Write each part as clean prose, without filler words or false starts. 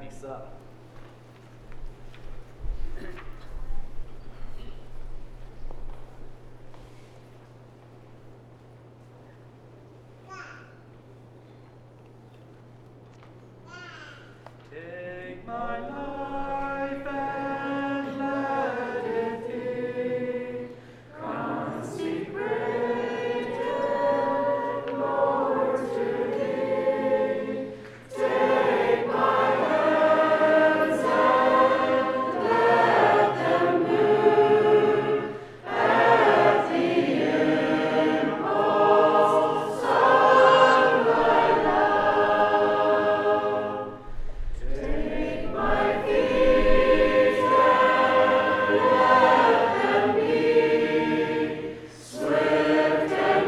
bisa. Take my life and let it be consecrated, Lord, to Thee. Take my hands and let them move at the impulse of Thy love. Take my feet and let them be swift and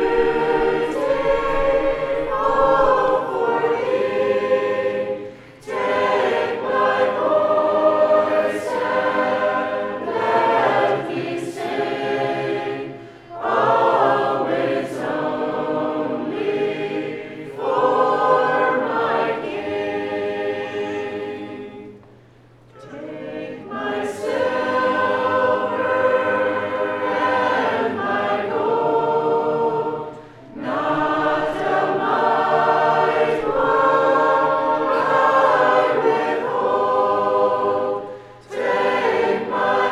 beautiful for Thee. Take my voice and let me sing always only for my King. Take my silver and my gold, not a mite will I withhold. Take my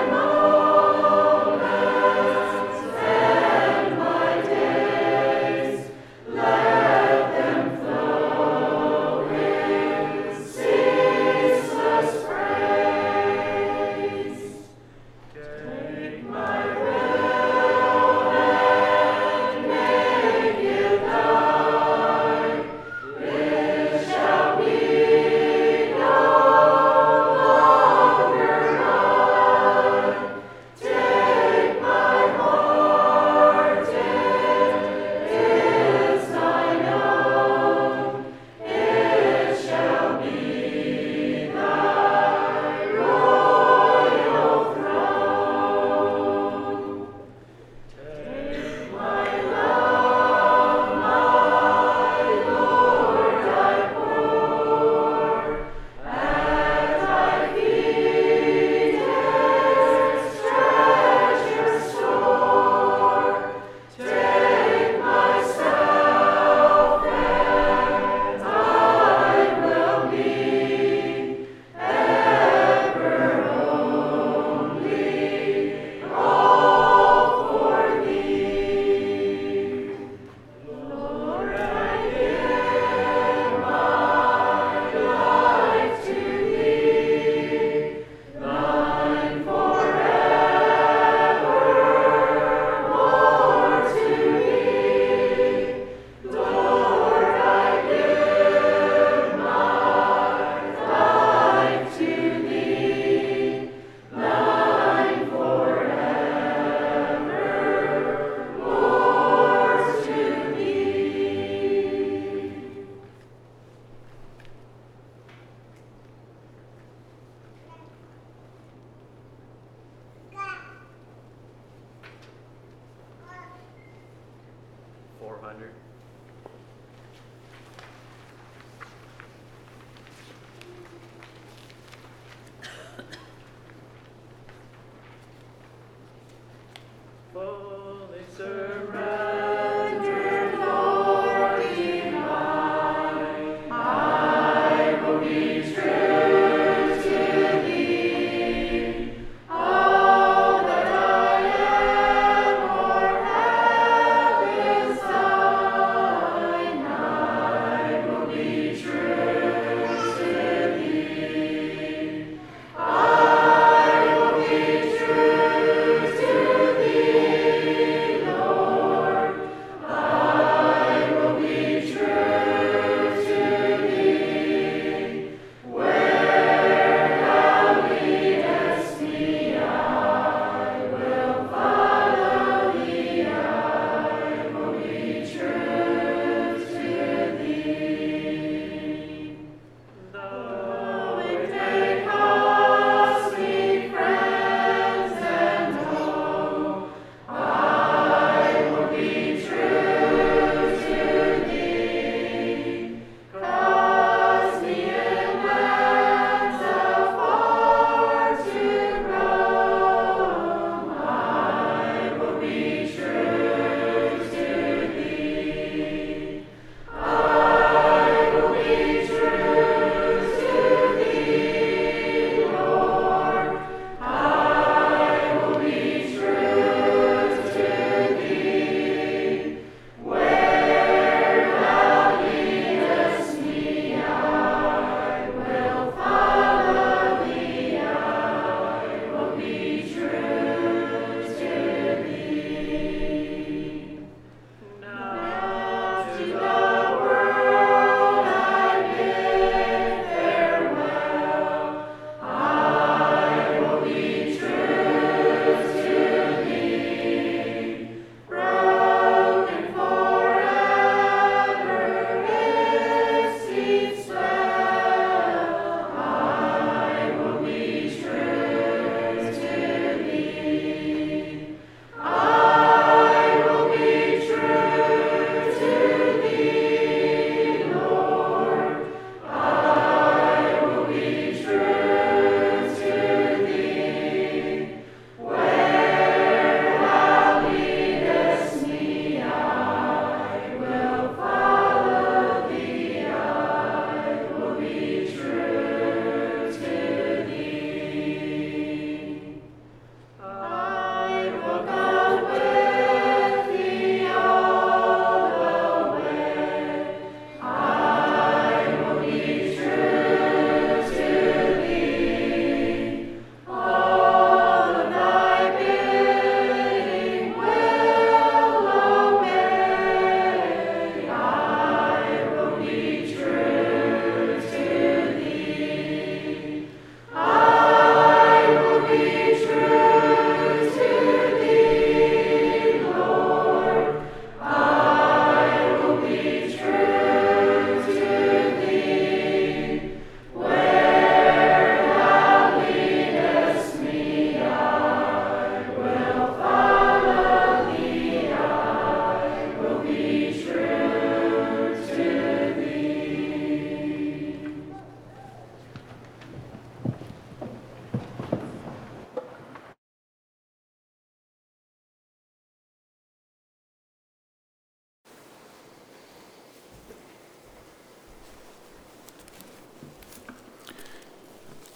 moments and my days, let them flow in ceaseless praise. Take my will and make it Thine. It shall be no longer mine. Take my heart, it is Thine own. It shall be Thy royal throne. Take my love, my Lord, I pour at Thy feet, its treasure store. Take myself, and I will be ever only all for Thee. Lord, I give my life to Thee, Thine forevermore to Thee. Lord, I give my life to Thee, Thine forevermore to Thee. $400. Fully surrendered, Lord divine, I will be true to Thee. All that I am or have is Thine.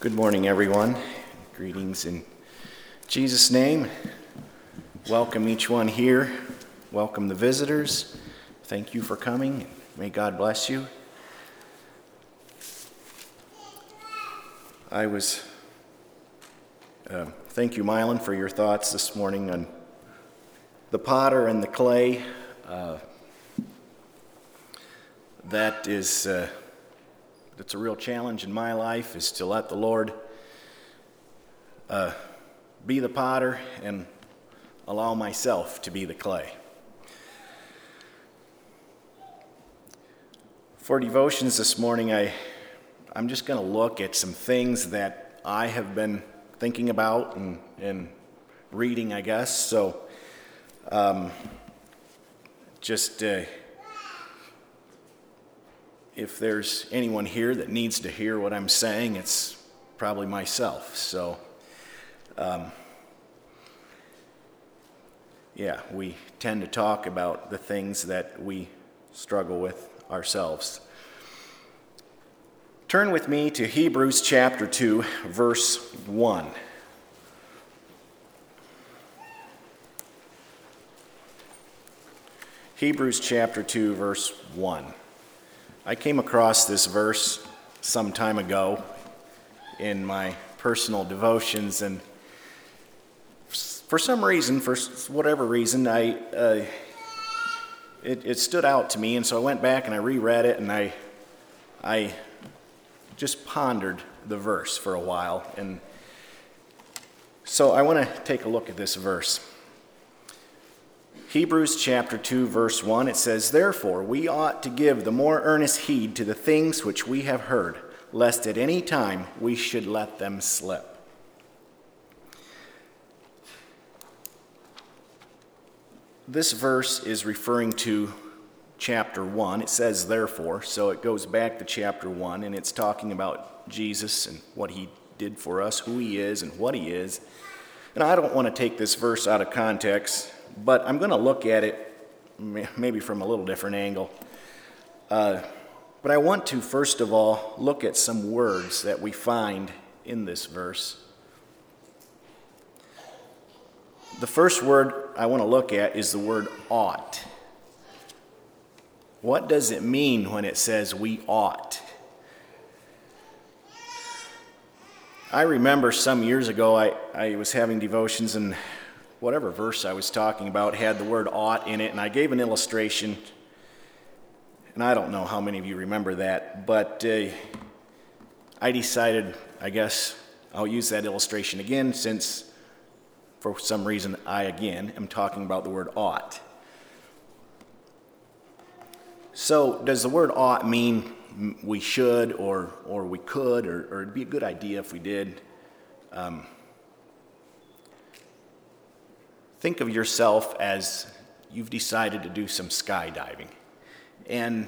Good morning, everyone. Greetings in Jesus' name. Welcome each one here. Welcome the visitors. Thank you for coming. May God bless you. Thank you, Mylan, for your thoughts this morning on the potter and the clay. That's a real challenge in my life, is to let the Lord be the potter and allow myself to be the clay. For devotions this morning, I'm just going to look at some things that I have been thinking about and reading, I guess. So if there's anyone here that needs to hear what I'm saying, it's probably myself. So, we tend to talk about the things that we struggle with ourselves. Turn with me to Hebrews chapter 2, verse 1. Hebrews chapter 2, verse 1. I came across this verse some time ago in my personal devotions, and for whatever reason, it stood out to me, and so I went back and I reread it, and I just pondered the verse for a while, and so I want to take a look at this verse. Hebrews chapter 2, verse 1, it says, "Therefore we ought to give the more earnest heed to the things which we have heard, lest at any time we should let them slip." This verse is referring to chapter 1. It says "therefore," so it goes back to chapter 1, and it's talking about Jesus and what he did for us, who he is and what he is. And I don't want to take this verse out of context, but I'm going to look at it maybe from a little different angle. But I want to, first of all, look at some words that we find in this verse. The first word I want to look at is the word ought. What does it mean when it says we ought? I remember some years ago I was having devotions, and whatever verse I was talking about had the word ought in it, and I gave an illustration, and I don't know how many of you remember that, but I decided, I guess, I'll use that illustration again, since for some reason I, again, am talking about the word ought. So, does the word ought mean we should, or we could, or it'd be a good idea if we did? Think of yourself as you've decided to do some skydiving. And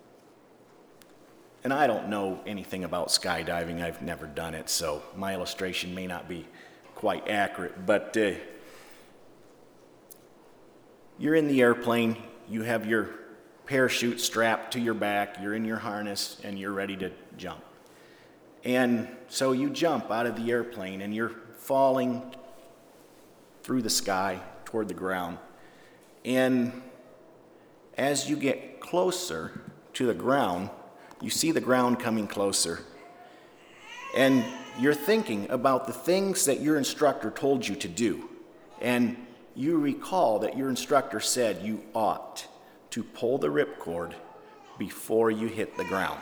I don't know anything about skydiving. I've never done it, so my illustration may not be quite accurate. But you're in the airplane, you have your parachute strapped to your back, you're in your harness, and you're ready to jump. And so you jump out of the airplane, and you're falling through the sky toward the ground. And as you get closer to the ground, you see the ground coming closer. And you're thinking about the things that your instructor told you to do. And you recall that your instructor said you ought to pull the ripcord before you hit the ground.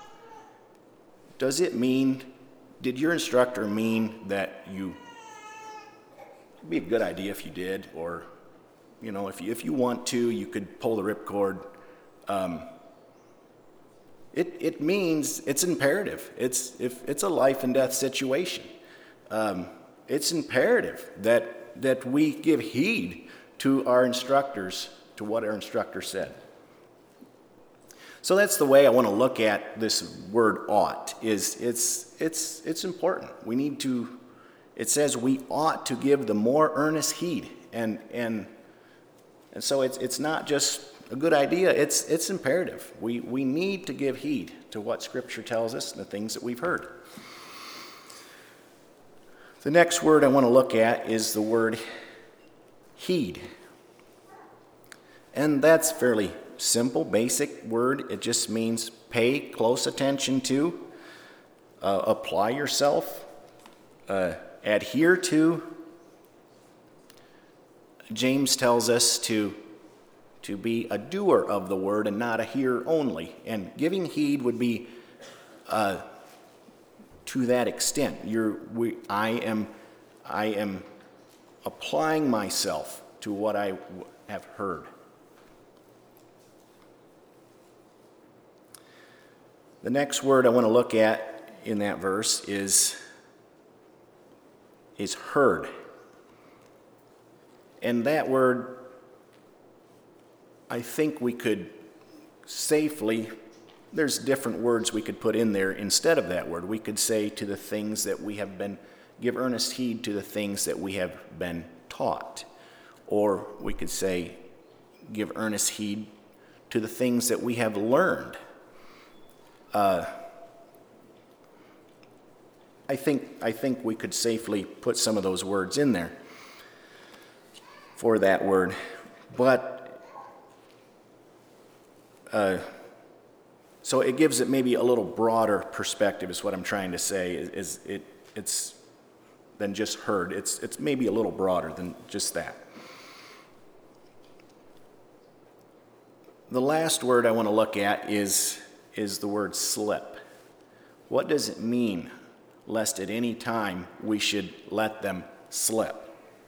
Did your instructor mean that it'd be a good idea if you did, or, if you want to, you could pull the ripcord. It means it's imperative. It's a life and death situation. It's imperative that we give heed to our instructors, to what our instructor said. So that's the way I want to look at this word ought. It's important. It says we ought to give the more earnest heed, and so it's not just a good idea. It's imperative. We need to give heed to what Scripture tells us and the things that we've heard. The next word I want to look at is the word heed. And that's fairly simple, basic word. It just means pay close attention to, apply yourself, adhere to. James tells us to be a doer of the word and not a hearer only. And giving heed would be to that extent. I am applying myself to what I have heard. The next word I want to look at in that verse is heard. And that word, I think we could safely, there's different words we could put in there instead of that word. We could say to the things that we have been, give earnest heed to the things that we have been taught. Or we could say, give earnest heed to the things that we have learned. I think we could safely put some of those words in there for that word. But so it gives it maybe a little broader perspective is what I'm trying to say. It's than just heard. It's maybe a little broader than just that. The last word I want to look at is the word slip. What does it mean, lest at any time we should let them slip?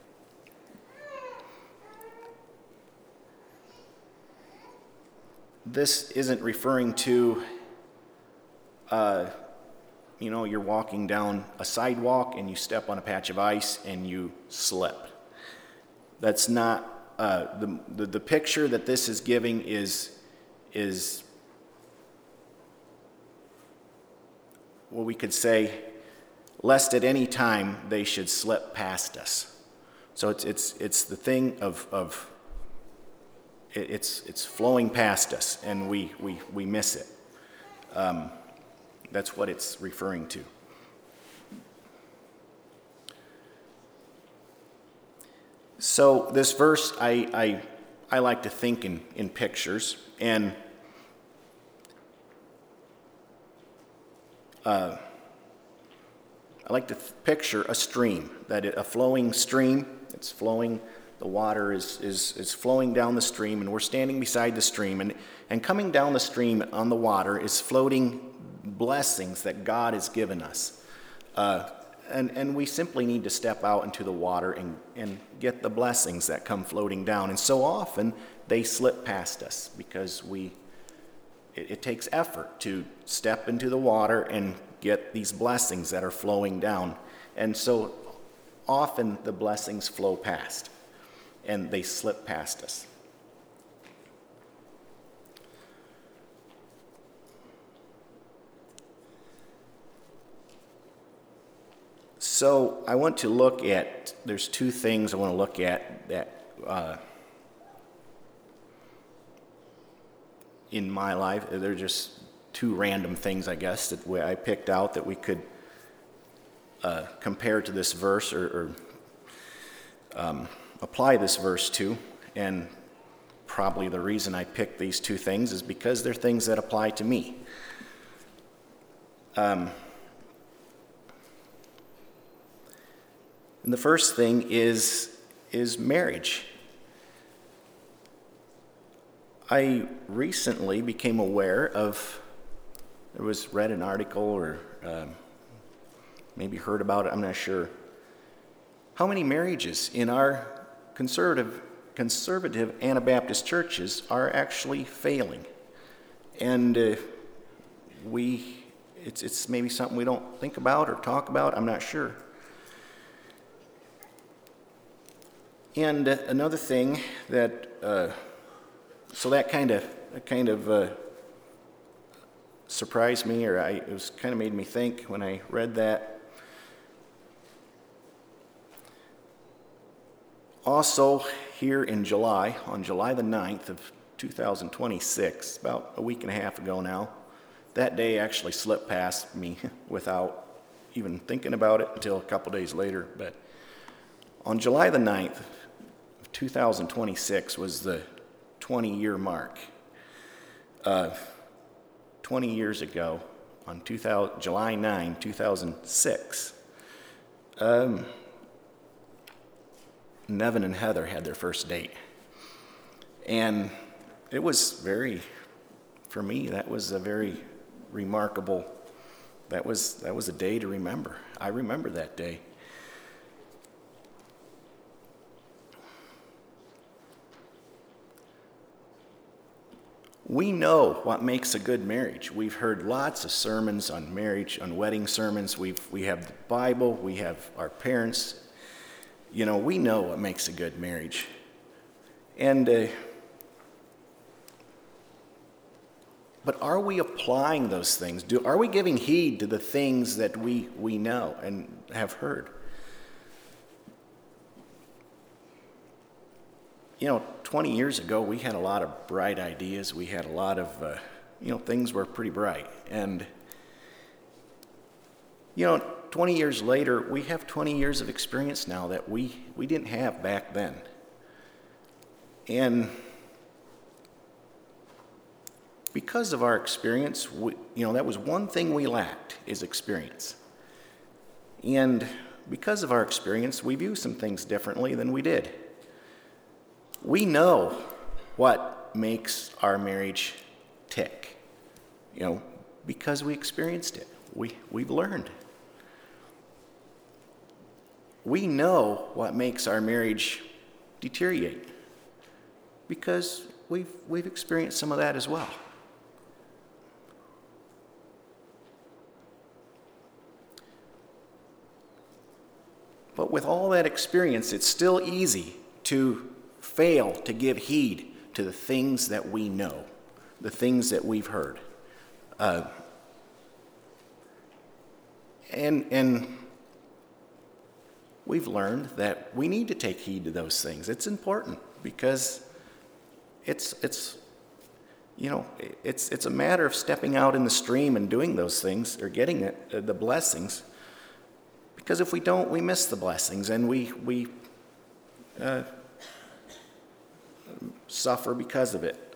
This isn't referring to, you're walking down a sidewalk and you step on a patch of ice and you slip. That's not, the picture that this is giving is well, we could say, lest at any time they should slip past us. So it's the thing of it's flowing past us, and we miss it. That's what it's referring to. So this verse, I like to think in pictures, and I like to picture a stream, a flowing stream. It's flowing. The water is flowing down the stream, and we're standing beside the stream, and coming down the stream on the water is floating blessings that God has given us. And we simply need to step out into the water and get the blessings that come floating down. And so often they slip past us because it takes effort to step into the water and get these blessings that are flowing down. And so often the blessings flow past and they slip past us. So I want to look at, there's two things I want to look at that in my life. They're just two random things, I guess, that I picked out that we could compare to this verse or apply this verse to. And probably the reason I picked these two things is because they're things that apply to me. And the first thing is marriage. I recently became aware of, read an article or maybe heard about it, I'm not sure, how many marriages in our conservative Anabaptist churches are actually failing. And it's maybe something we don't think about or talk about, I'm not sure. And another thing that, so that kind of surprised me, or it was kind of made me think when I read that. Also, here in July, on July the 9th of 2026, about a week and a half ago now, that day actually slipped past me without even thinking about it until a couple days later. But on July the 9th of 2026 was the 20-year mark. 20 years ago, on July 9, 2006, Nevin and Heather had their first date. And it was for me, that was a very remarkable, that was a day to remember. I remember that day. We know what makes a good marriage. We've heard lots of sermons on marriage, on wedding sermons. We have the Bible, we have our parents. We know what makes a good marriage. And but are we applying those things? Are we giving heed to the things that we know and have heard? 20 years ago, we had a lot of bright ideas. We had a lot of, things were pretty bright. And, 20 years later, we have 20 years of experience now that we didn't have back then. And because of our experience, that was one thing we lacked, is experience. And because of our experience, we view some things differently than we did. We know what makes our marriage tick, because we experienced it. We've learned. We know what makes our marriage deteriorate, because we've experienced some of that as well. But with all that experience, it's still easy to fail to give heed to the things that we know, the things that we've heard. And we've learned that we need to take heed to those things. It's important because it's a matter of stepping out in the stream and doing those things or getting the blessings. Because if we don't, we miss the blessings and we suffer because of it.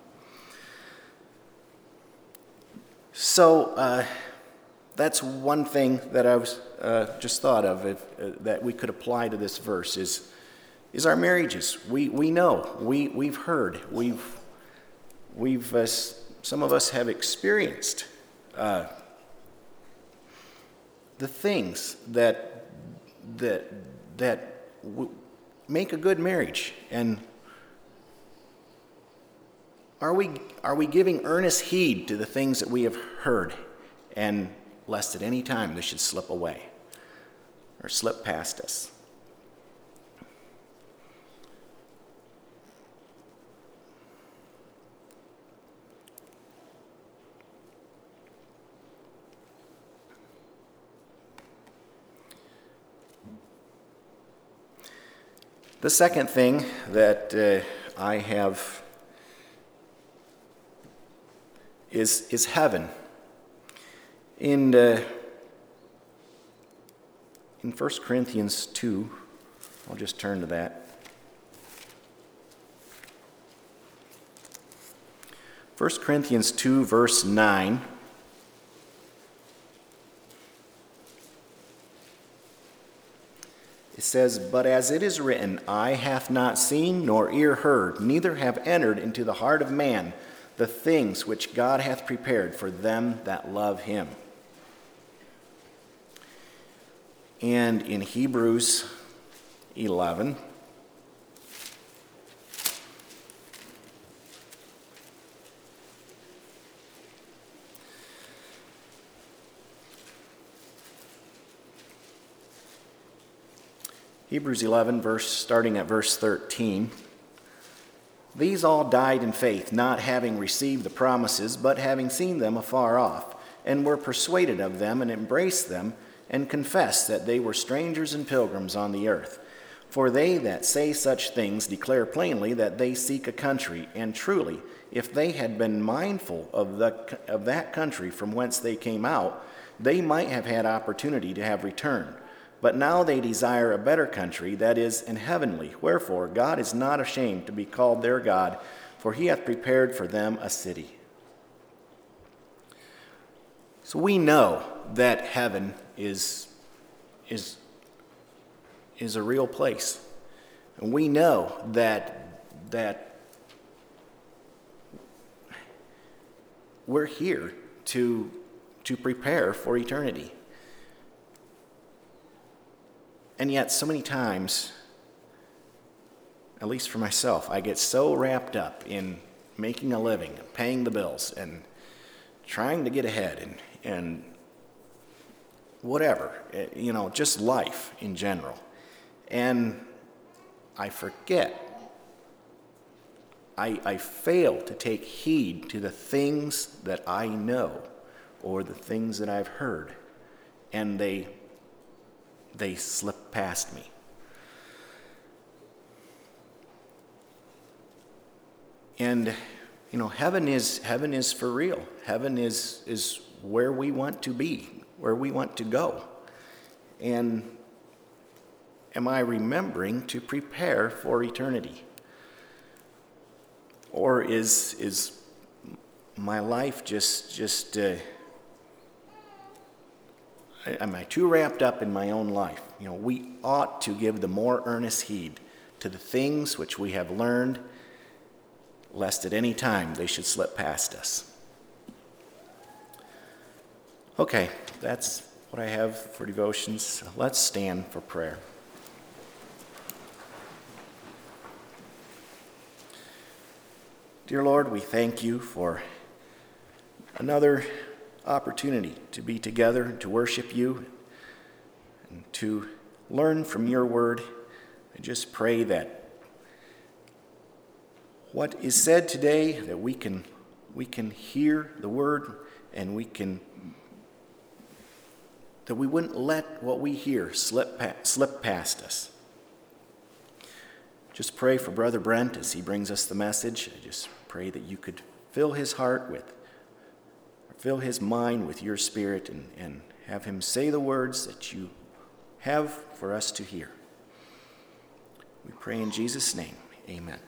So that's one thing that I was just thought of that we could apply to this verse is our marriages. We know, we've heard, we've some of us have experienced the things that make a good marriage. And are we giving earnest heed to the things that we have heard, and lest at any time they should slip away or slip past us? The second thing that I have is heaven. In 1 Corinthians 2, I'll just turn to that. 1 Corinthians 2, verse 9. It says, "But as it is written, eye hath not seen, nor ear heard, neither have entered into the heart of man the things which God hath prepared for them that love him." And in Hebrews 11, starting at verse 13. "These all died in faith, not having received the promises, but having seen them afar off, and were persuaded of them, and embraced them, and confessed that they were strangers and pilgrims on the earth. For they that say such things declare plainly that they seek a country, and truly, if they had been mindful of that country from whence they came out, they might have had opportunity to have returned, but now they desire a better country, that is, an heavenly. Wherefore God is not ashamed to be called their God, for he hath prepared for them a city. So we know that heaven is a real place. And we know that we're here to prepare for eternity. And yet, so many times, at least for myself, I get so wrapped up in making a living, paying the bills, and trying to get ahead, and whatever, just life in general. And I forget. I fail to take heed to the things that I know or the things that I've heard, and they slip past me. And heaven is for real. Heaven is where we want to be, where we want to go. And am I remembering to prepare for eternity? Or is my life just am I too wrapped up in my own life? We ought to give the more earnest heed to the things which we have learned, lest at any time they should slip past us. Okay, that's what I have for devotions. Let's stand for prayer. Dear Lord, we thank you for another opportunity to be together, to worship you, and to learn from your word. I just pray that what is said today, that we can hear the word, and that we wouldn't let what we hear slip past us. Just pray for Brother Brent as he brings us the message. I just pray that you could fill his mind with your spirit, and have him say the words that you have for us to hear. We pray in Jesus' name, amen.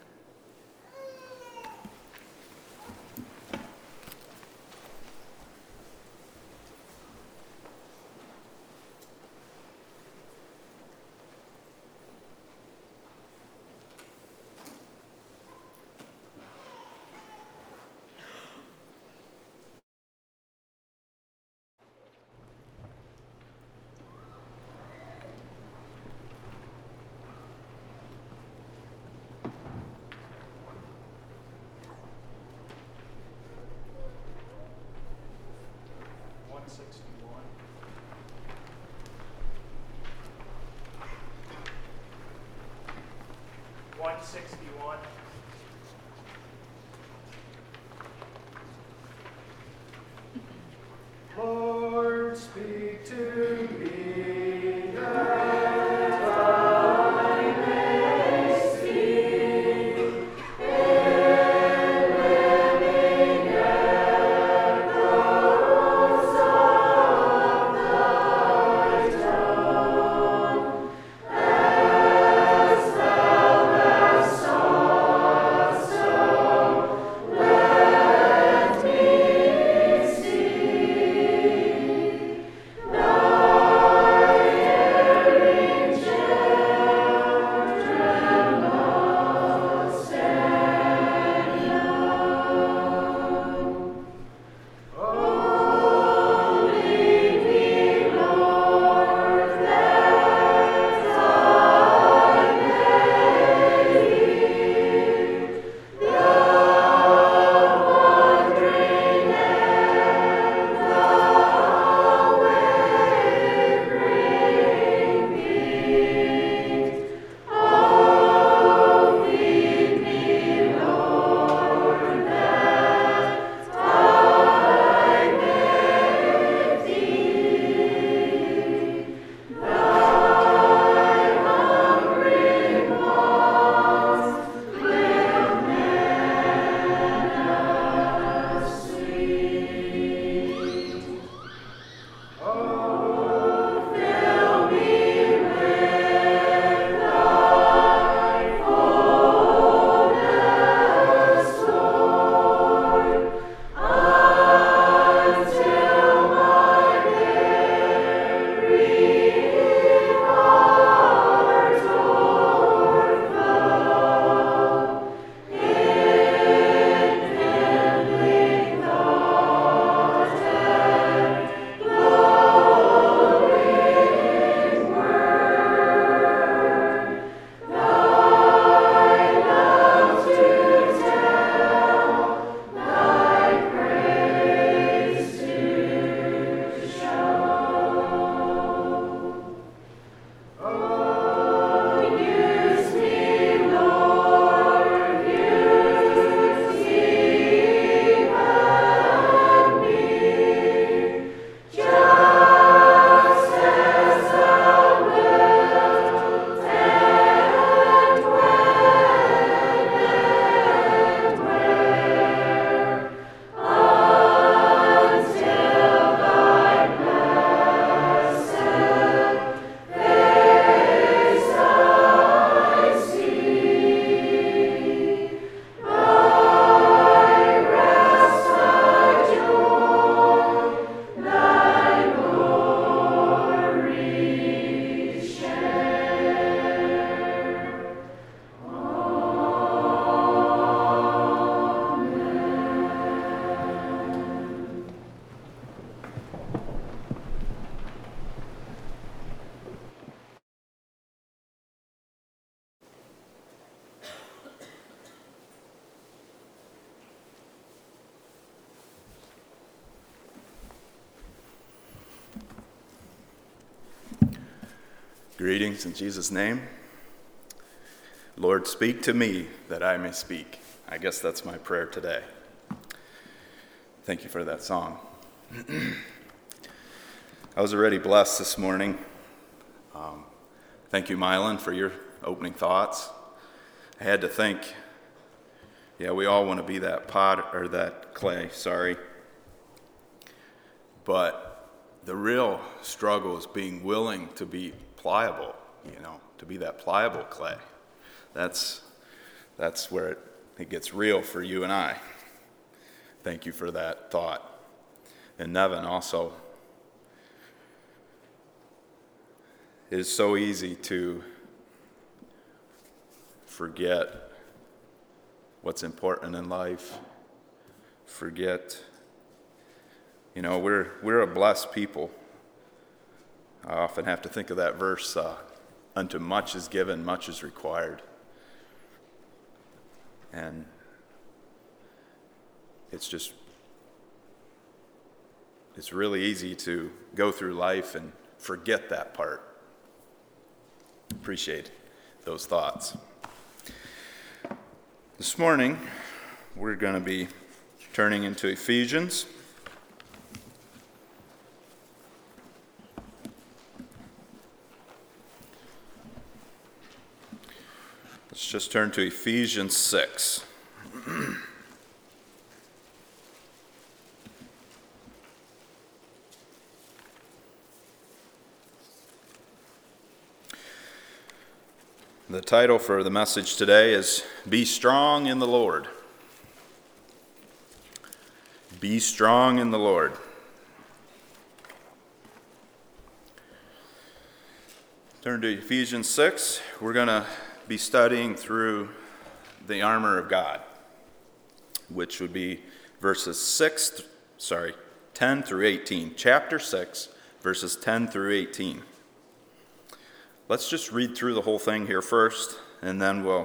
Lord, speak to me. Song Greetings in Jesus' name. Lord, speak to me that I may speak. I guess that's my prayer today. Thank you for that song. I was already blessed this morning. Thank you, Mylan, for your opening thoughts. I had to think, we all want to be that that clay, But the real struggle is being willing to be pliable, to be that pliable clay. That's where it gets real for you and I. Thank you for that thought. And Nevin also. It is so easy to forget what's important in life. Forget, we're a blessed people. I often have to think of that verse, unto much is given, much is required. And it's really easy to go through life and forget that part. Appreciate those thoughts. This morning, we're going to be turning into Ephesians. Let's just turn to Ephesians 6. The title for the message today is Be Strong in the Lord. Be strong in the Lord. Turn to Ephesians 6. We're going to be studying through the armor of God, which would be verses 10 through 18. Chapter 6, verses 10 through 18. Let's just read through the whole thing here first, and then we'll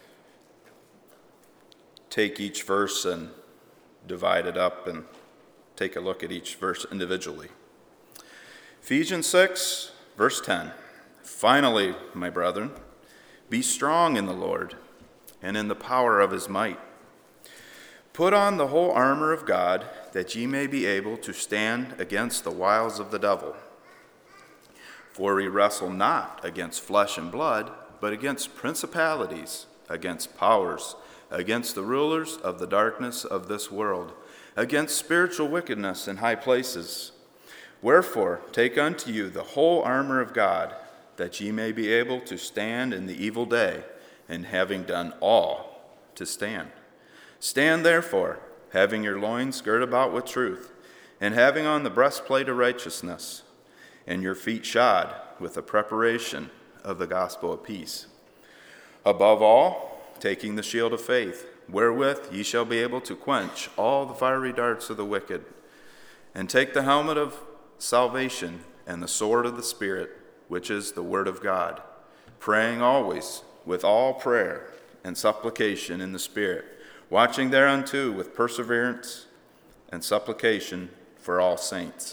take each verse and divide it up and take a look at each verse individually. Ephesians 6, verse 10. Finally, my brethren, be strong in the Lord and in the power of his might. Put on the whole armor of God, that ye may be able to stand against the wiles of the devil. For we wrestle not against flesh and blood, but against principalities, against powers, against the rulers of the darkness of this world, against spiritual wickedness in high places. Wherefore, take unto you the whole armor of God, that ye may be able to stand in the evil day, and having done all, to stand. Stand therefore, having your loins girt about with truth, and having on the breastplate of righteousness, and your feet shod with the preparation of the gospel of peace. Above all, taking the shield of faith, wherewith ye shall be able to quench all the fiery darts of the wicked, and take the helmet of salvation and the sword of the Spirit, which is the word of God, praying always with all prayer and supplication in the Spirit, watching thereunto with perseverance and supplication for all saints.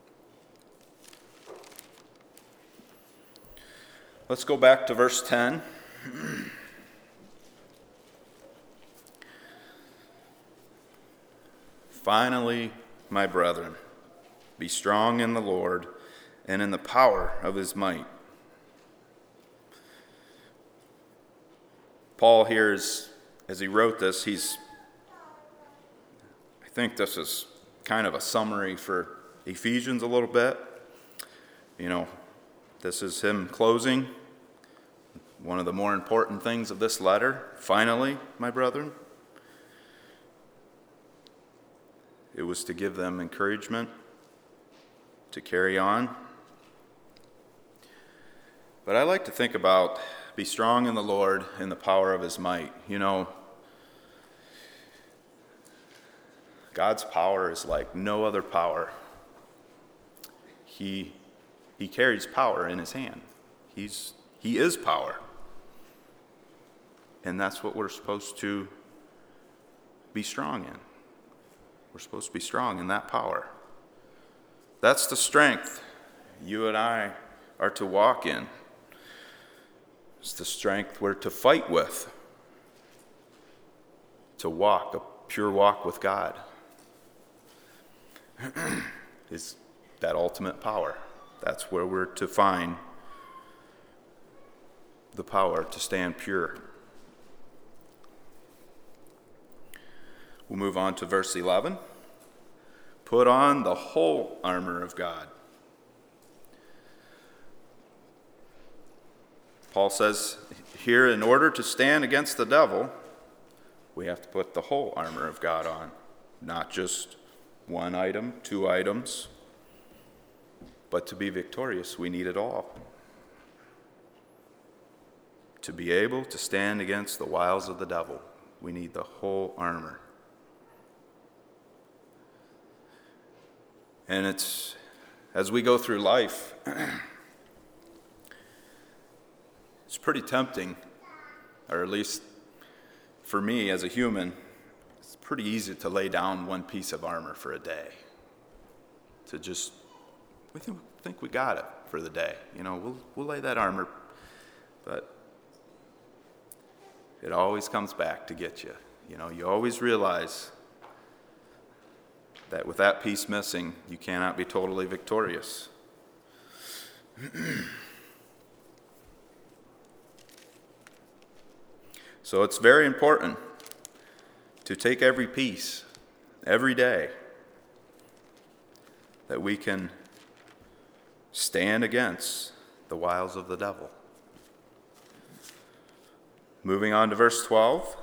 Let's go back to verse 10. Finally, my brethren, be strong in the Lord and in the power of his might. Paul here, as he wrote this, I think this is kind of a summary for Ephesians a little bit. This is him closing one of the more important things of this letter. Finally, my brethren. It was to give them encouragement to carry on. But I like to think about be strong in the Lord in the power of his might. God's power is like no other power. He carries power in his hand. He is power. And that's what we're supposed to be strong in. We're supposed to be strong in that power. That's the strength you and I are to walk in. It's the strength we're to fight with, to walk, a pure walk with God. Is that ultimate power. That's where we're to find the power to stand pure. We'll move on to verse 11. Put on the whole armor of God. Paul says here, in order to stand against the devil, we have to put the whole armor of God on, not just one item, two items, but to be victorious, we need it all. To be able to stand against the wiles of the devil, we need the whole armor. And it's, as we go through life, it's pretty tempting, or at least for me as a human, it's pretty easy to lay down one piece of armor for a day. To just, we think we got it for the day. You know, we'll lay that armor, but it always comes back to get you. You know, you always realize that with that piece missing, you cannot be totally victorious. So it's very important to take every piece, every day, that we can stand against the wiles of the devil. Moving on to verse 12.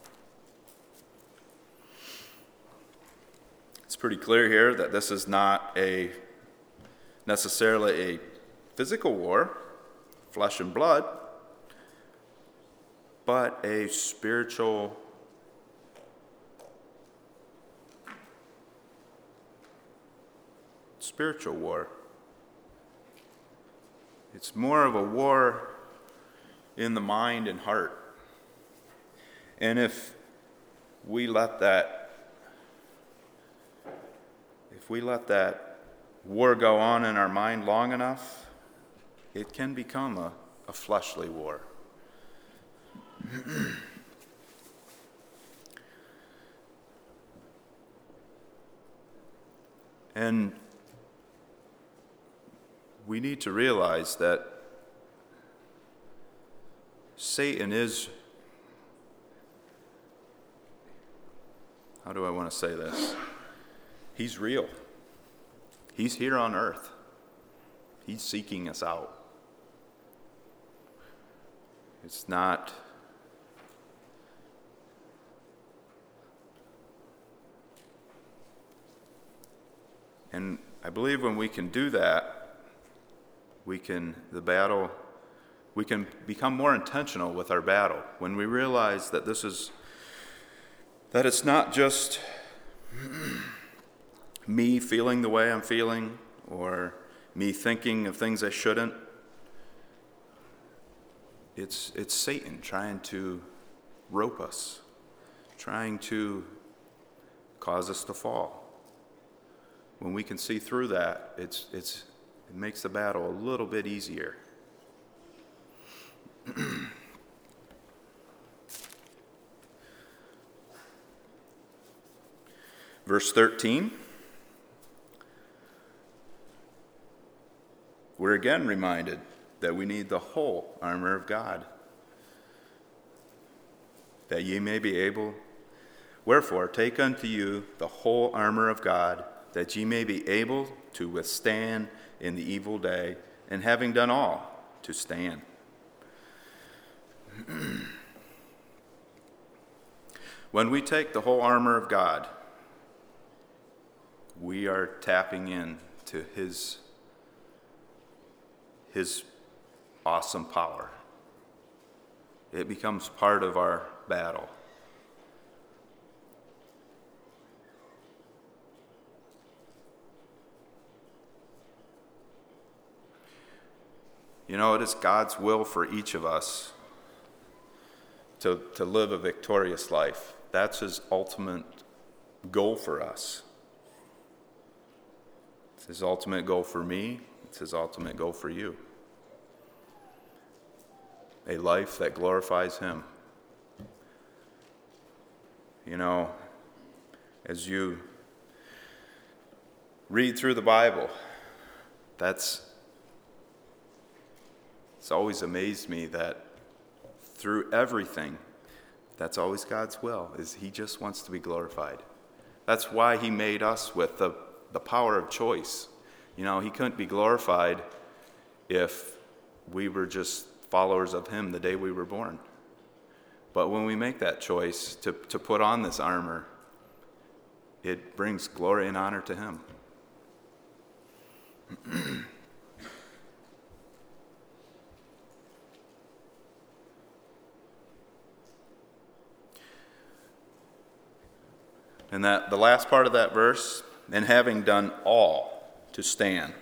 It's pretty clear here that this is not necessarily a physical war, flesh and blood, but a spiritual war. It's more of a war in the mind and heart. And if we let that war go on in our mind long enough, it can become a fleshly war. And we need to realize that Satan is, how do I want to say this? He's real. He's here on earth. He's seeking us out. It's not and I believe when we can do that, we can become more intentional with our battle. When we realize that that it's not just me feeling the way I'm feeling or me thinking of things I shouldn't. It's Satan trying to rope us, trying to cause us to fall. When we can see through that, it makes the battle a little bit easier. Verse 13. We're again reminded that we need the whole armor of God, that ye may be able. Wherefore, take unto you the whole armor of God, that ye may be able to withstand in the evil day, and having done all, to stand. When we take the whole armor of God, we are tapping into His awesome power. It becomes part of our battle. You know, it is God's will for each of us to live a victorious life. That's His ultimate goal for us. It's His ultimate goal for me. It's His ultimate goal for you. a life that glorifies Him. You know, as you read through the Bible, it's always amazed me that through everything, that's always God's will, is He just wants to be glorified. That's why He made us with the power of choice. You know, He couldn't be glorified if we were just followers of Him the day we were born. But when we make that choice to put on this armor, it brings glory and honor to Him. And that the last part of that verse, and having done all to stand,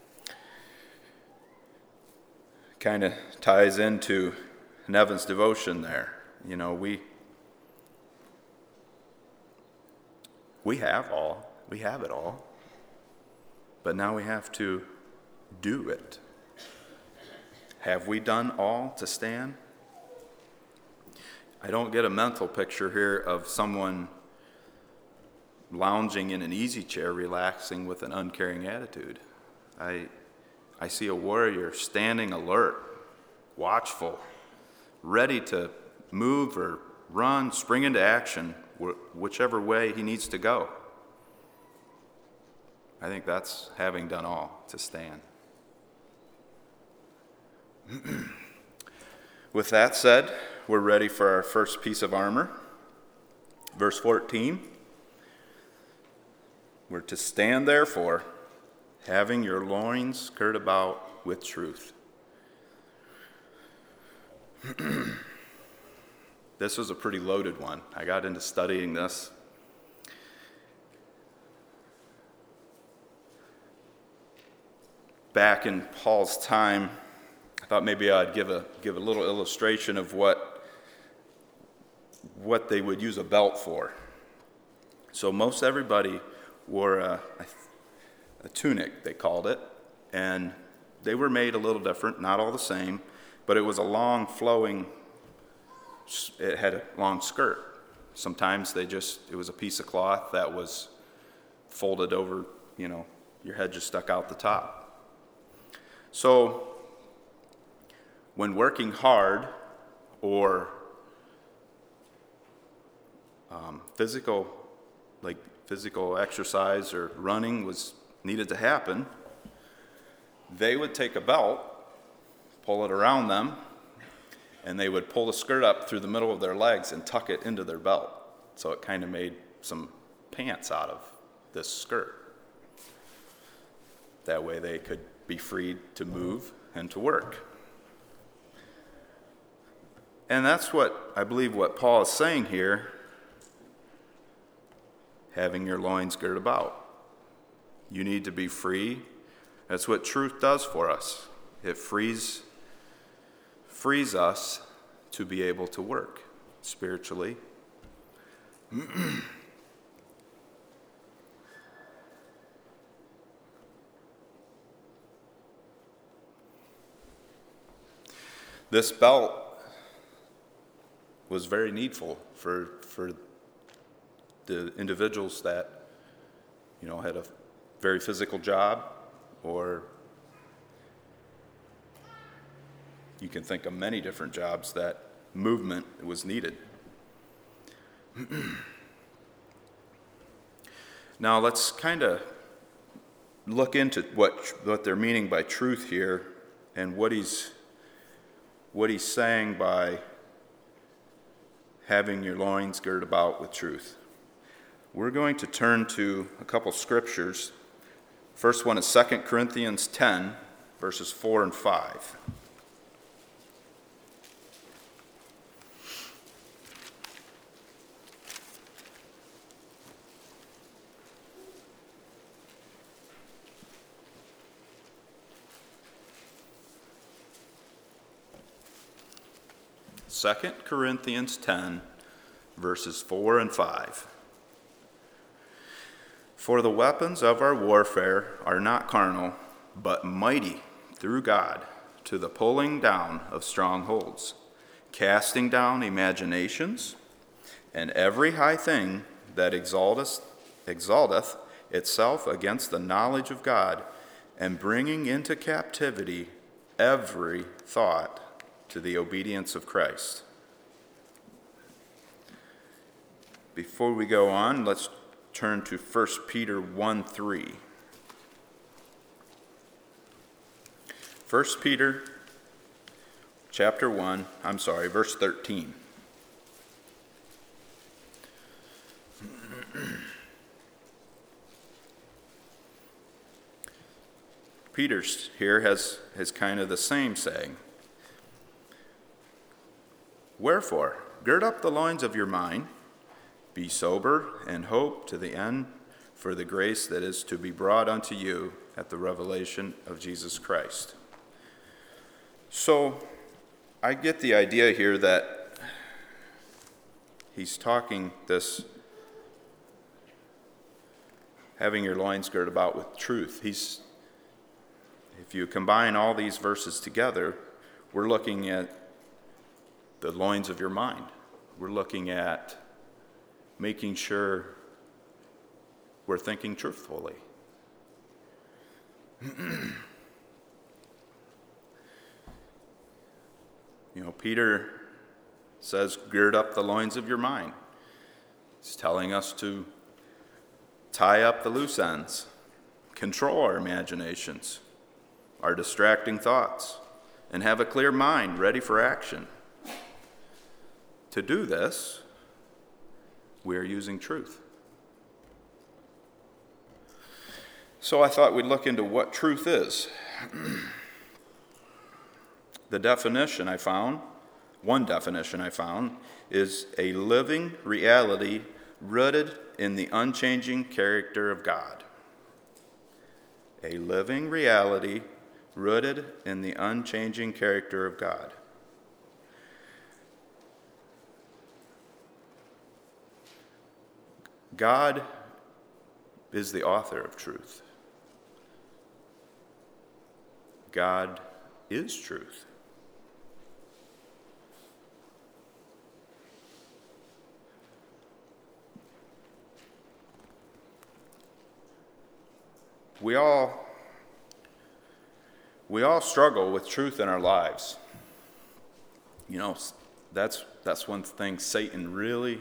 kind of ties into Nevin's devotion there. You know, we have it all, but now we have to do it. Have we done all to stand? I don't get a mental picture here of someone lounging in an easy chair, relaxing with an uncaring attitude. I see a warrior standing alert, watchful, ready to move or run, spring into action, whichever way he needs to go. I think that's having done all to stand. With that said, we're ready for our first piece of armor. Verse 14. We're to stand, therefore, having your loins girt about with truth. This was a pretty loaded one. I got into studying this. Back in Paul's time, I thought maybe I'd give a little illustration of what they would use a belt for. So most everybody wore a tunic, they called it, and they were made a little different, not all the same, but it was a long flowing, it had a long skirt. Sometimes it was a piece of cloth that was folded over, you know, your head just stuck out the top. So when working hard or physical exercise or running was needed to happen, they would take a belt, pull it around them, and they would pull the skirt up through the middle of their legs and tuck it into their belt. So it kind of made some pants out of this skirt. That way they could be freed to move and to work. And that's what I believe what Paul is saying here, having your loins girt about. You need to be free. That's what truth does for us. It frees us to be able to work spiritually. This belt was very needful for the individuals that, you know, had a very physical job, or you can think of many different jobs that movement was needed. Now let's kind of look into what they're meaning by truth here, and what he's saying by having your loins girt about with truth. We're going to turn to a couple scriptures. First one is 2 Corinthians 10, verses 4 and 5. Second Corinthians 10, verses 4 and 5. For the weapons of our warfare are not carnal, but mighty through God to the pulling down of strongholds, casting down imaginations, and every high thing that exalteth itself against the knowledge of God, and bringing into captivity every thought to the obedience of Christ. Before we go on, let's turn to 1 Peter 1:3. 1 Peter chapter 1, verse 13. Peter here has kind of the same saying. Wherefore, gird up the loins of your mind, be sober, and hope to the end for the grace that is to be brought unto you at the revelation of Jesus Christ. So, I get the idea here that he's talking this having your loins girded about with truth. If you combine all these verses together, we're looking at the loins of your mind. We're looking at making sure we're thinking truthfully. Peter says, gird up the loins of your mind. He's telling us to tie up the loose ends, control our imaginations, our distracting thoughts, and have a clear mind ready for action. To do this, we are using truth. So I thought we'd look into what truth is. One definition I found, is a living reality rooted in the unchanging character of God. A living reality rooted in the unchanging character of God. God is the author of truth. God is truth. We all struggle with truth in our lives. That's one thing Satan really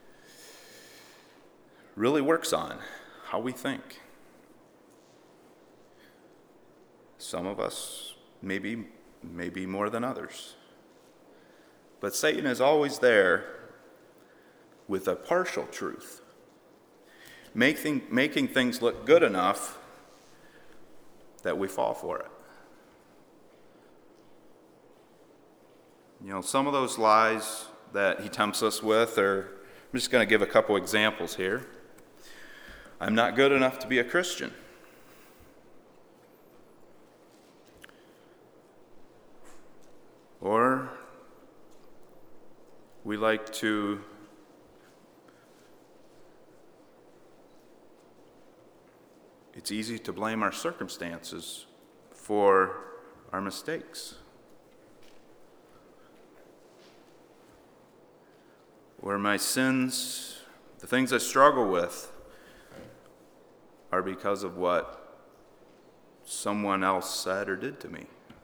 works on, how we think. Some of us maybe more than others. But Satan is always there with a partial truth, making things look good enough that we fall for it. Some of those lies that he tempts us with I'm just going to give a couple examples here. I'm not good enough to be a Christian. Or we like to it's easy to blame our circumstances for our mistakes. Or my sins, the things I struggle with, are because of what someone else said or did to me.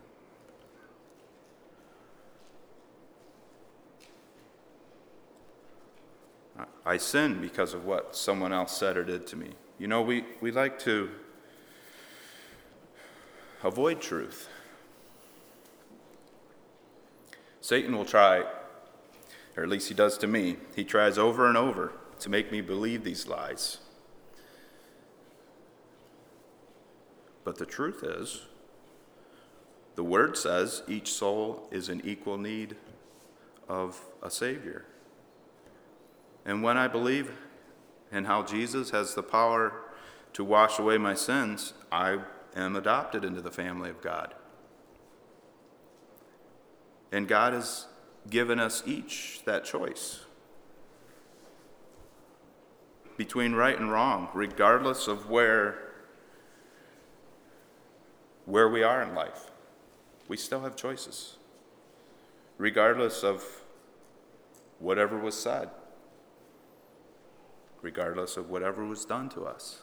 I sin because of what someone else said or did to me. We like to avoid truth. Satan will try, or at least he does to me, he tries over and over to make me believe these lies. But the truth is, the Word says each soul is in equal need of a Savior. And when I believe in how Jesus has the power to wash away my sins, I am adopted into the family of God. And God has given us each that choice between right and wrong, regardless of where we are in life. We still have choices, regardless of whatever was said, regardless of whatever was done to us.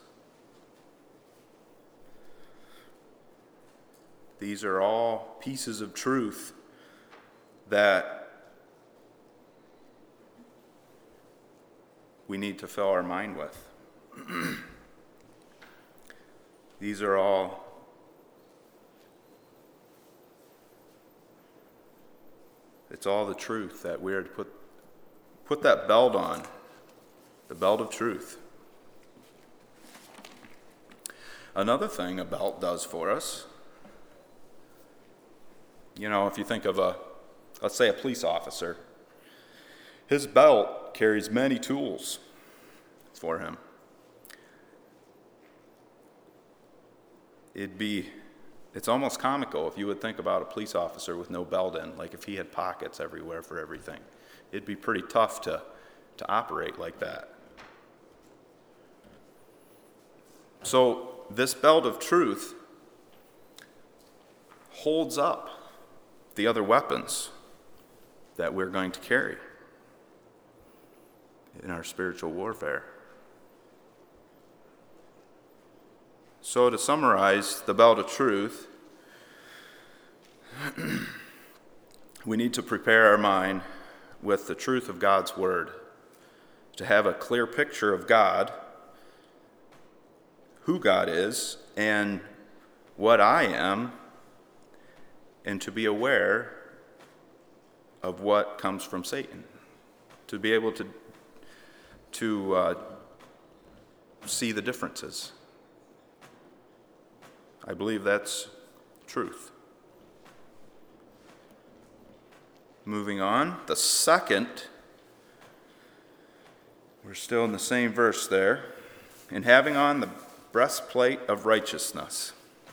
These are all pieces of truth that we need to fill our mind with. These are all it's all the truth that we are to put that belt on, the belt of truth. Another thing a belt does for us, if you think of let's say a police officer, his belt carries many tools for him. It's almost comical if you would think about a police officer with no belt in, like if he had pockets everywhere for everything. It'd be pretty tough to operate like that. So this belt of truth holds up the other weapons that we're going to carry in our spiritual warfare. So to summarize the belt of truth, we need to prepare our mind with the truth of God's word, to have a clear picture of God, who God is, and what I am, and to be aware of what comes from Satan, to be able to see the differences. I believe that's truth. Moving on, the second, we're still in the same verse there, and having on the breastplate of righteousness.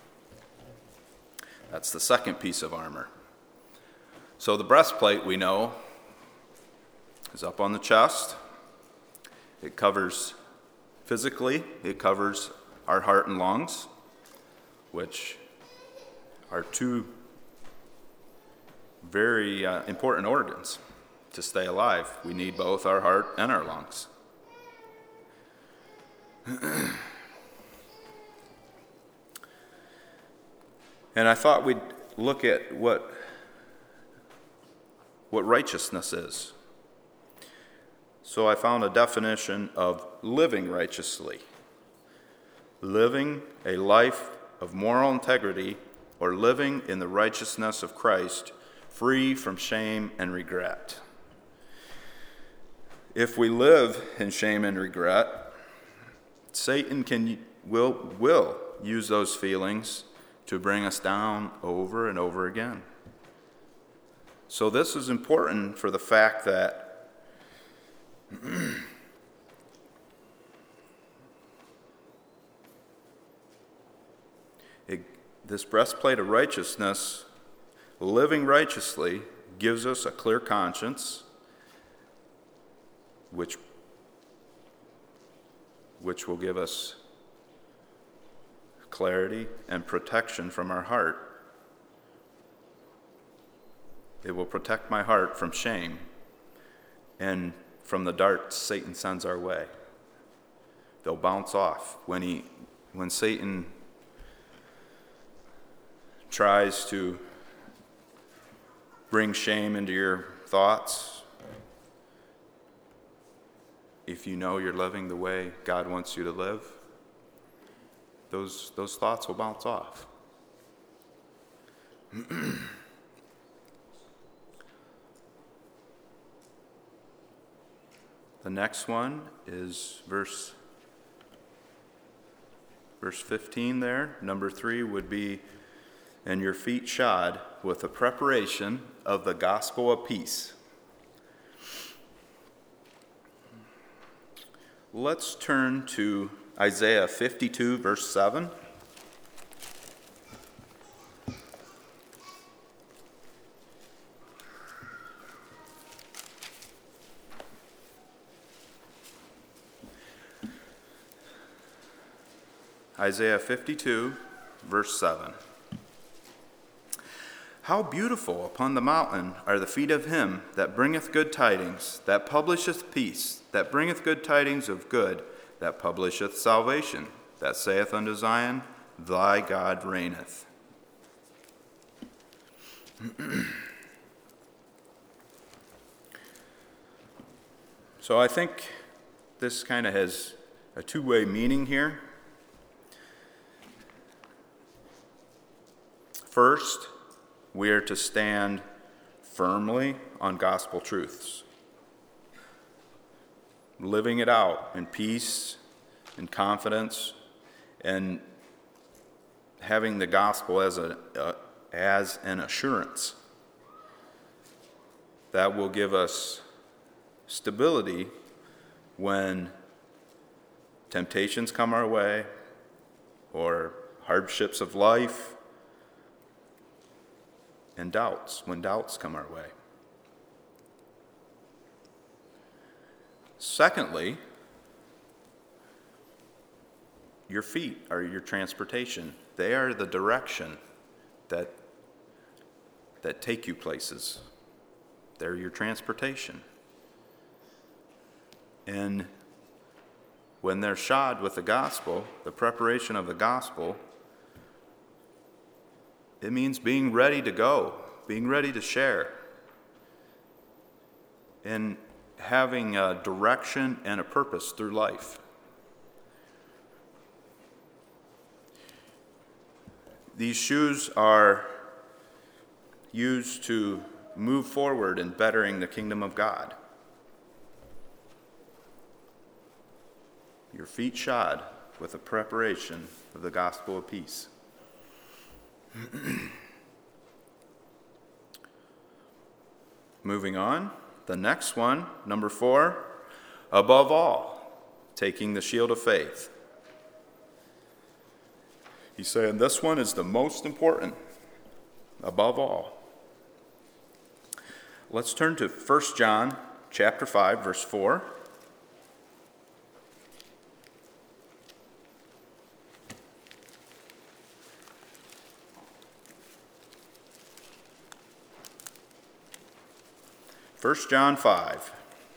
That's the second piece of armor. So the breastplate, we know, is up on the chest. It covers physically, it covers our heart and lungs, which are two very important organs to stay alive. We need both our heart and our lungs. And I thought we'd look at what righteousness is. So I found a definition of living righteously. Living a life of moral integrity, or living in the righteousness of Christ, free from shame and regret. If we live in shame and regret, Satan will use those feelings to bring us down over and over again. So this is important for the fact that this breastplate of righteousness, living righteously, gives us a clear conscience, which will give us clarity and protection from our heart. It will protect my heart from shame and from the darts Satan sends our way. They'll bounce off. When Satan tries to bring shame into your thoughts, if you know you're living the way God wants you to live, those thoughts will bounce off. The next one is verse 15 there. Number 3 would be, and your feet shod with the preparation of the gospel of peace. Let's turn to Isaiah 52, verse 7. Isaiah 52, verse 7. How beautiful upon the mountain are the feet of him that bringeth good tidings, that publisheth peace, that bringeth good tidings of good, that publisheth salvation, that saith unto Zion, Thy God reigneth. So I think this kind of has a two-way meaning here. First, we are to stand firmly on gospel truths, living it out in peace and confidence, and having the gospel as an assurance that will give us stability when temptations come our way or hardships of life, and when doubts come our way. Secondly, your feet are your transportation. They are the direction that take you places. They're your transportation. And when they're shod with the gospel, the preparation of the gospel, it means being ready to go, being ready to share, and having a direction and a purpose through life. These shoes are used to move forward in bettering the kingdom of God. Your feet shod with the preparation of the gospel of peace. Moving on, the next one, number 4, above all, taking the shield of faith. He's saying this one is the most important, above all. Let's turn to 1 John chapter 5, verse 4. First John 5.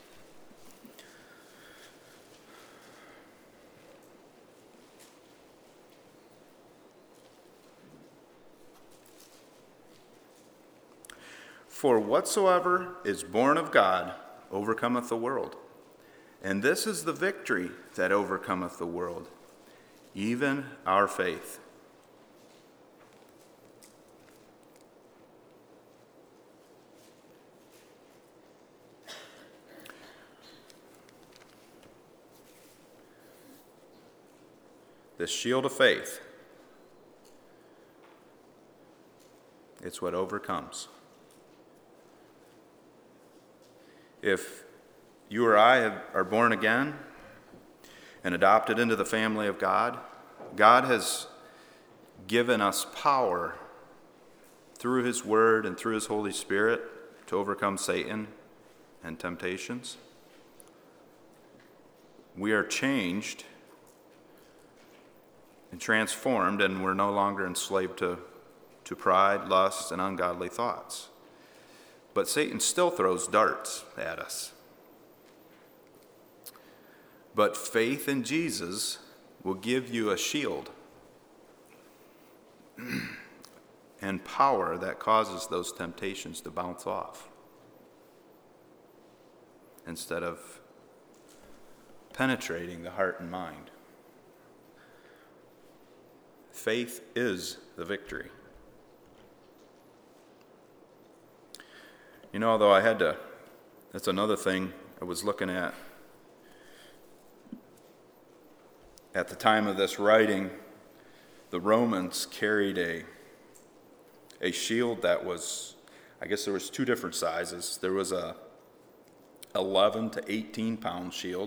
For whatsoever is born of God overcometh the world. And this is the victory that overcometh the world, even our faith. The shield of faith, it's what overcomes. If you or I are born again and adopted into the family of God, God has given us power through His Word and through His Holy Spirit to overcome Satan and temptations. We are changed and transformed, and we're no longer enslaved to pride, lust, and ungodly thoughts. But Satan still throws darts at us. But faith in Jesus will give you a shield and power that causes those temptations to bounce off instead of penetrating the heart and mind. Faith is the victory. You know, though, that's another thing I was looking at the time of this writing. The Romans carried a shield that was, I guess there was two different sizes. There was a 11 to 18 pound shield.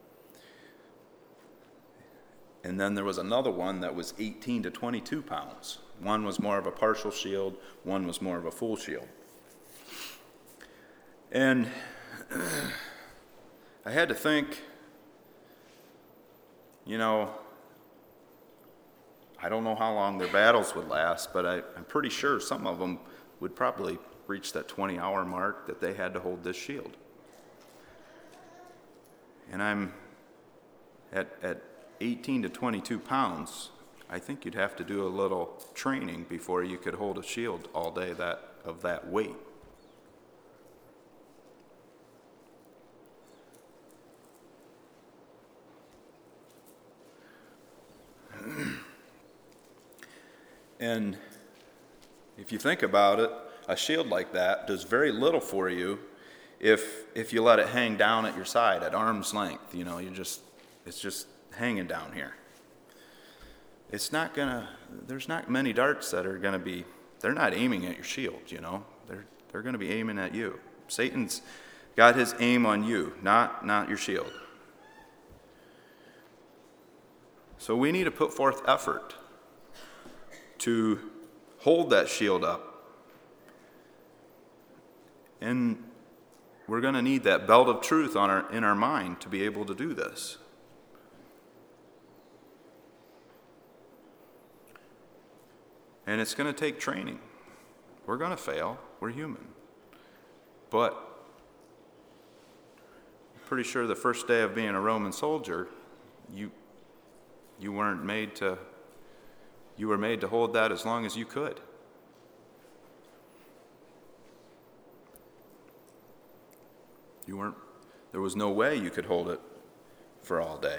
And then there was another one that was 18 to 22 pounds. One was more of a partial shield, one was more of a full shield. And I had to think, you know, I don't know how long their battles would last, but I'm pretty sure some of them would probably reach that 20-hour mark that they had to hold this shield. And I'm at 18 to 22 pounds, I think you'd have to do a little training before you could hold a shield all day of that weight. And if you think about it, a shield like that does very little for you if you let it hang down at your side at arm's length. You know, it's just hanging down here. There's not many darts that are gonna be, they're not aiming at your shield, you know. They're gonna be aiming at you. Satan's got his aim on you, not your shield. So we need to put forth effort to hold that shield up. And we're going to need that belt of truth in our mind to be able to do this. And it's going to take training. We're going to fail. We're human. But I'm pretty sure the first day of being a Roman soldier, you were made to hold that as long as you could. There was no way you could hold it for all day.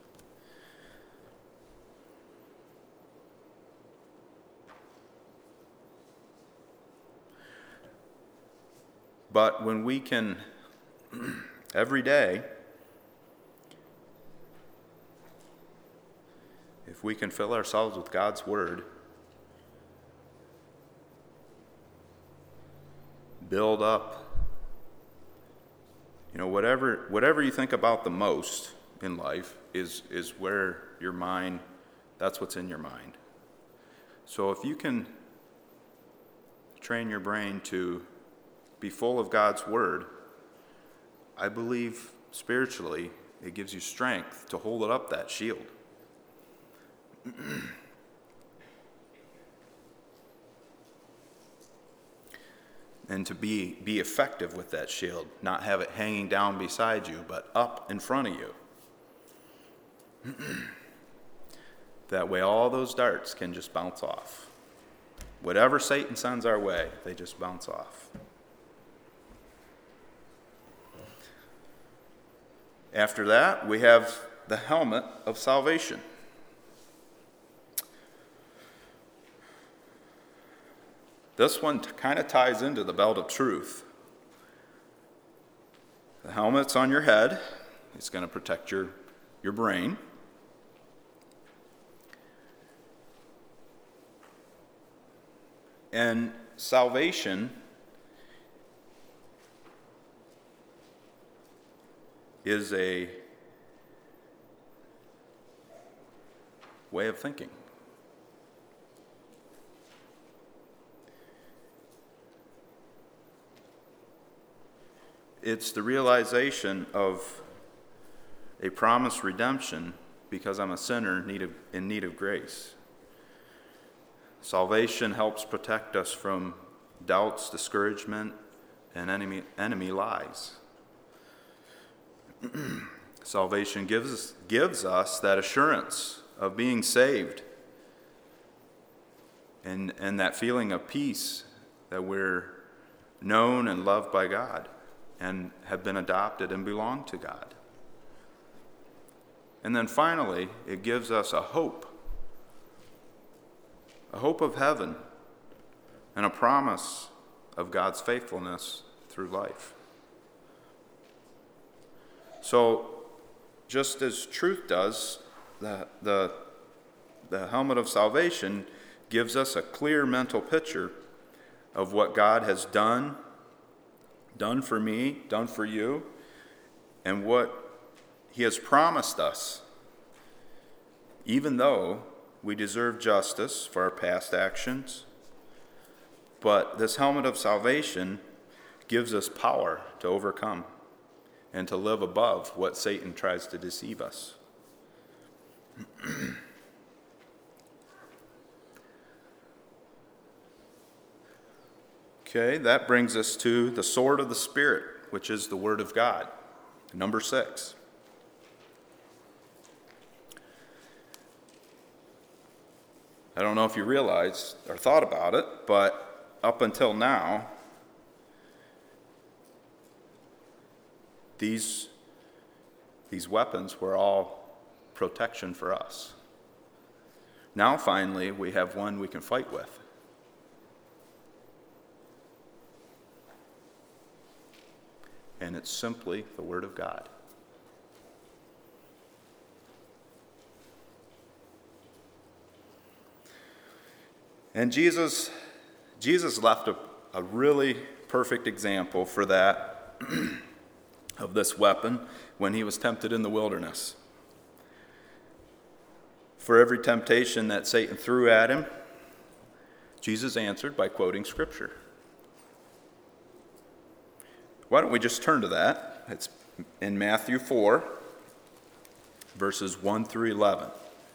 But when we can, every day, if we can fill ourselves with God's Word, build up, you know, whatever you think about the most in life is where your mind, that's what's in your mind. So if you can train your brain to be full of God's Word, I believe spiritually it gives you strength to hold it up, that shield. And to be effective with that shield, not have it hanging down beside you, but up in front of you. That way all those darts can just bounce off. Whatever Satan sends our way, they just bounce off. After that, we have the helmet of salvation. This one kind of ties into the belt of truth. The helmet's on your head. It's going to protect your brain. And salvation is a way of thinking. It's the realization of a promised redemption because I'm a sinner in need of grace. Salvation helps protect us from doubts, discouragement, and enemy lies. Salvation gives us that assurance of being saved and that feeling of peace that we're known and loved by God and have been adopted and belong to God. And then finally, it gives us a hope of heaven and a promise of God's faithfulness through life. So, just as truth does, the helmet of salvation gives us a clear mental picture of what God has done for me, done for you, and what He has promised us, even though we deserve justice for our past actions. But this helmet of salvation gives us power to overcome and to live above what Satan tries to deceive us. Okay, that brings us to the sword of the Spirit, which is the Word of God. Number 6. I don't know if you realized or thought about it, but up until now, these weapons were all protection for us. Now, finally, we have one we can fight with. And it's simply the Word of God. And Jesus left a really perfect example for that, of this weapon, when he was tempted in the wilderness. For every temptation that Satan threw at him, Jesus answered by quoting Scripture. Why don't we just turn to that? It's in Matthew 4, verses 1 through 11.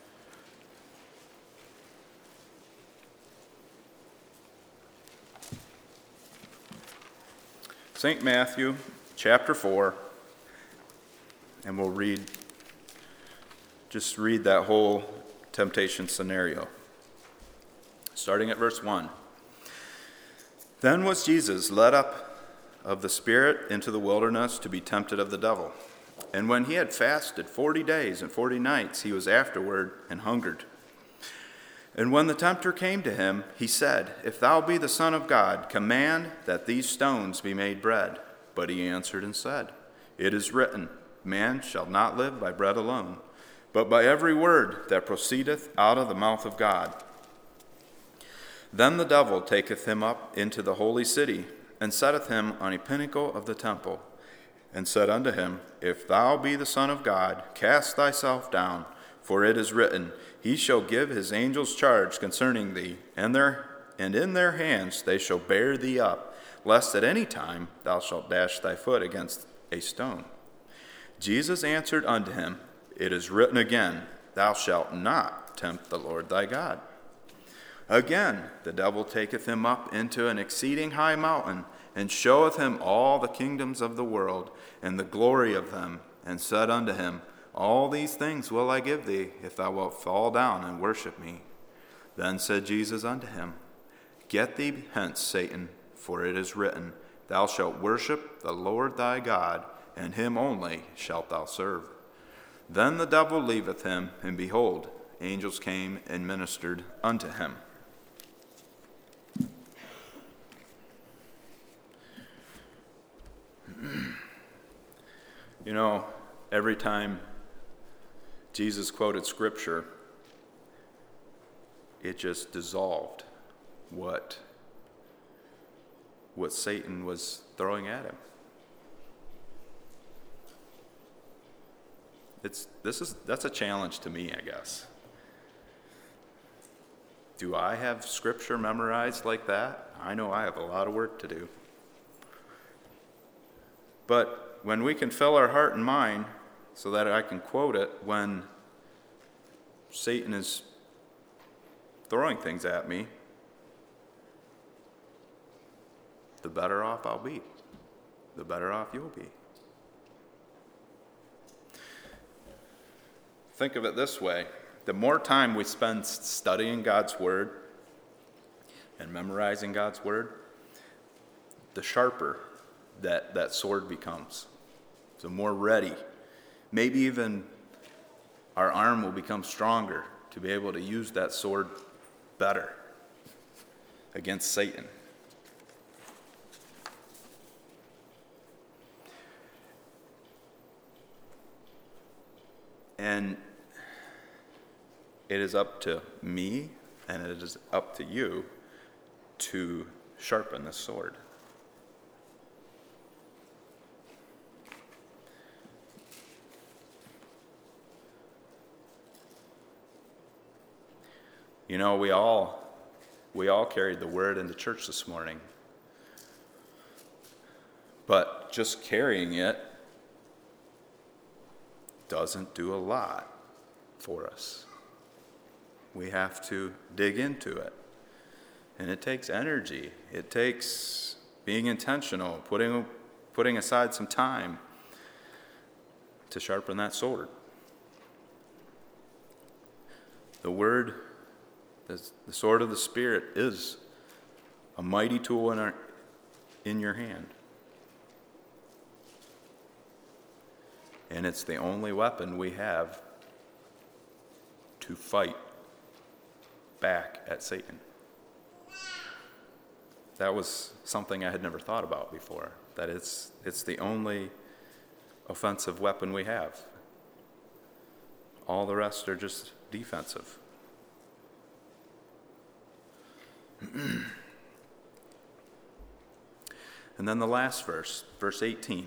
St. Matthew, chapter 4, and we'll just read that whole temptation scenario. Starting at verse 1. Then was Jesus led up of the Spirit into the wilderness to be tempted of the devil. And when he had fasted 40 days and 40 nights, he was afterward and hungered. And when the tempter came to him, he said, If thou be the Son of God, command that these stones be made bread. But he answered and said, It is written, Man shall not live by bread alone, but by every word that proceedeth out of the mouth of God. Then the devil taketh him up into the holy city, and setteth him on a pinnacle of the temple, and said unto him, If thou be the Son of God, cast thyself down, for it is written, He shall give his angels charge concerning thee, and in their hands they shall bear thee up, lest at any time thou shalt dash thy foot against a stone. Jesus answered unto him, It is written again, Thou shalt not tempt the Lord thy God. Again the devil taketh him up into an exceeding high mountain, and showeth him all the kingdoms of the world, and the glory of them, and said unto him, All these things will I give thee, if thou wilt fall down and worship me. Then said Jesus unto him, Get thee hence, Satan, for it is written, Thou shalt worship the Lord thy God, and him only shalt thou serve. Then the devil leaveth him, and behold, angels came and ministered unto him. You know, every time Jesus quoted Scripture, it just dissolved what Satan was throwing at him. That's a challenge to me, I guess. Do I have Scripture memorized like that? I know I have a lot of work to do. But when we can fill our heart and mind so that I can quote it when Satan is throwing things at me, the better off I'll be. The better off you'll be. Think of it this way. The more time we spend studying God's Word and memorizing God's Word, the sharper that sword becomes. The more ready. Maybe even our arm will become stronger to be able to use that sword better against Satan. And it is up to me, and it is up to you to sharpen this sword. You know, we all carried the word into church this morning. But just carrying it doesn't do a lot for us. We have to dig into it. And it takes energy. It takes being intentional, putting aside some time to sharpen that sword. The word, the sword of the Spirit, is a mighty tool in your hand. And it's the only weapon we have to fight back at Satan. That was something I had never thought about before, that it's the only offensive weapon we have. All the rest are just defensive. And then the last verse, verse 18.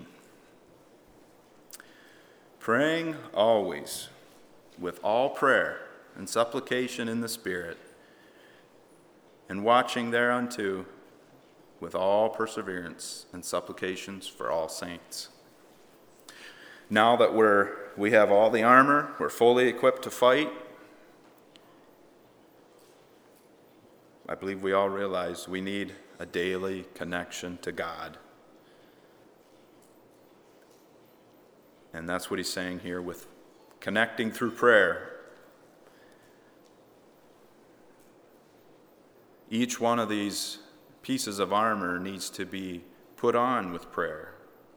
Praying always with all prayer and supplication in the Spirit, and watching thereunto with all perseverance and supplications for all saints. Now that we have all the armor, we're fully equipped to fight, I believe we all realize we need a daily connection to God. And that's what he's saying here with connecting through prayer. Each one of these pieces of armor needs to be put on with prayer.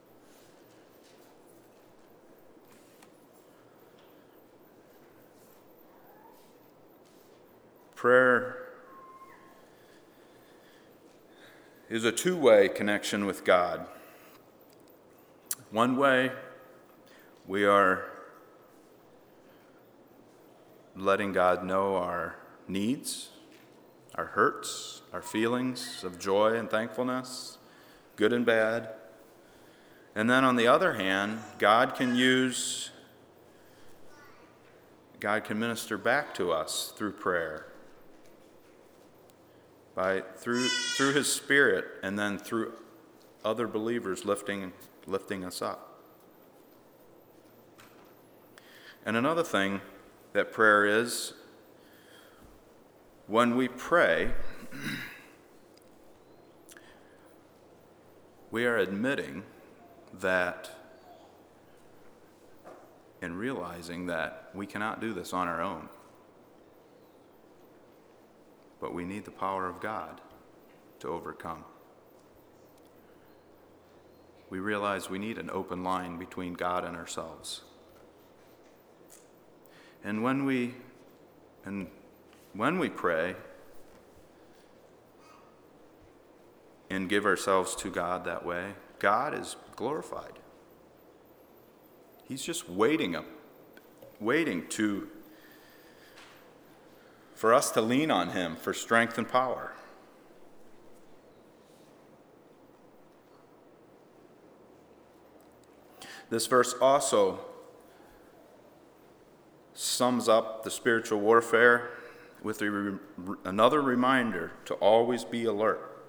Prayer is a two-way connection with God. One way, we are letting God know our needs, our hurts, our feelings of joy and thankfulness, good and bad. And then on the other hand, God can minister back to us through prayer. Through his Spirit, and then through other believers lifting us up. And another thing that prayer is, when we pray, we are admitting that and realizing that we cannot do this on our own. But we need the power of God to overcome. We realize we need an open line between God and ourselves. And when we pray and give ourselves to God that way, God is glorified. He's just waiting for us to lean on him for strength and power. This verse also sums up the spiritual warfare with another reminder to always be alert,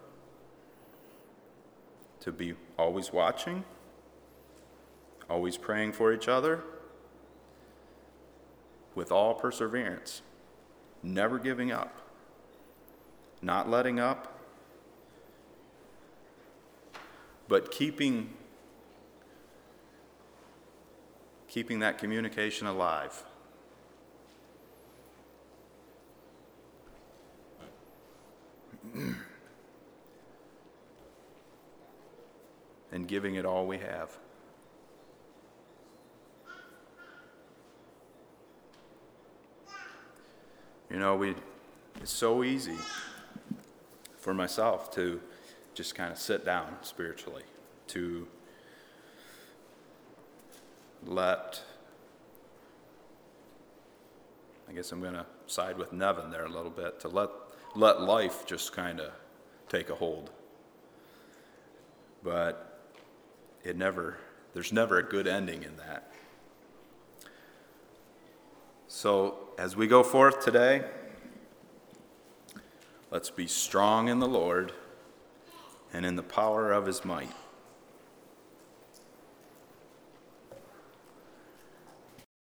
to be always watching, always praying for each other, with all perseverance, never giving up, not letting up, but keeping that communication alive. And giving it all we have. You know, it's so easy for myself to just kind of sit down spiritually, to I guess I'm going to side with Nevin there a little bit, to let life just kind of take a hold. But there's never a good ending in that. So as we go forth today, let's be strong in the Lord and in the power of his might.